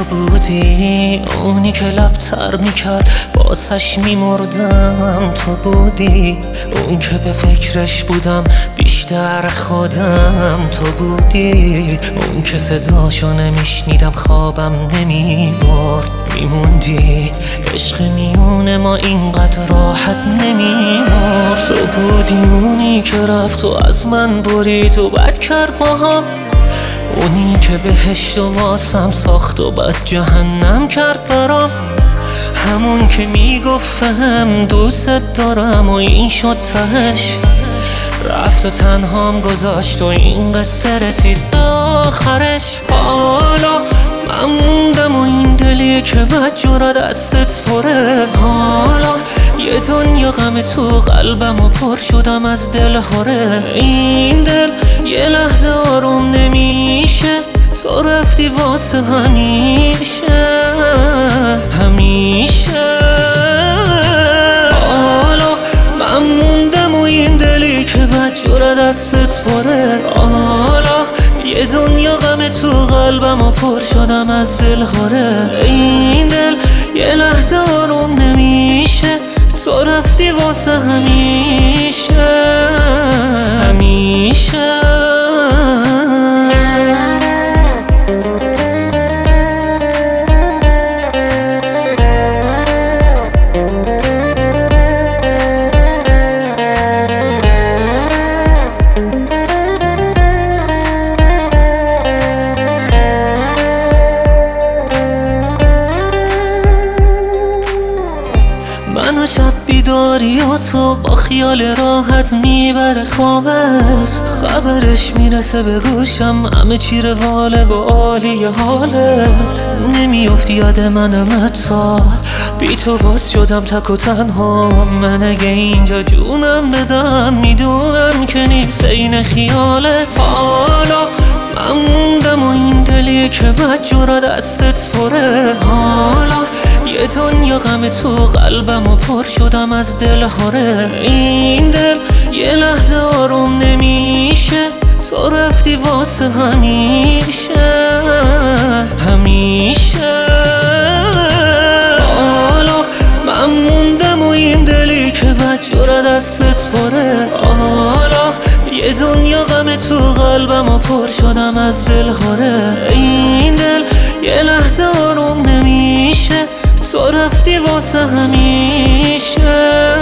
بودی اونی که لبتر میکرد باسش میمردم. تو بودی اون که به فکرش بودم بیشتر خودم. تو بودی اون که صداشو نمیشنیدم خوابم نمیبرد. میموندی عشق میون ما اینقدر راحت نمیمرد. تو بودی اونی که رفت و از من برید و بد کرد با هم. اونی که بهشت و واسم ساخت و بعد جهنم کرد برام. همون که میگفتم دوست دارم و این شد تهش. رفت و تنهام گذاشت و این قصه رسید به آخرش. حالا من موندم و این دلی که بدجورا دستت پره. حالا یه دنیا غم تو قلبم و پر شدم از دل هره. این دل یه لحظه آروم نمیشه. تو رفتی واسه همیشه همیشه. حالا من موندم و این دلی که بدجورا دستت پره. حالا یه دنیا غم تو قلبم و پر شدم از دل هره. این دل یه لحظه آروم نمیشه. تو رفتی واسه همیشه همیشه. منو شب بیداری و تو با خیال راحت میبره خوابت. خبرش میرسه به گوشم همه چی رواله و عالی حالت. نمیافتی یاد منم تا بی تو باز شدم تک و تنها. من اگه اینجا جونم بدم میدونم که نیست این خیالت. حالا من موندم و این دلی که بدجورا دستت پره. حالا یه دنیا غم تو قلبم و پر شدم از دل هره. این دل یه لحظه آروم نمیشه. تو رفتی واسه همیشه همیشه. حالا من موندم و این دلی که بدجورا دستت پره. حالا یه دنیا غم تو قلبم و پر شدم از دل هره. این دل یه لحظه آروم نمیشه. تو رفتی واسه همیشه.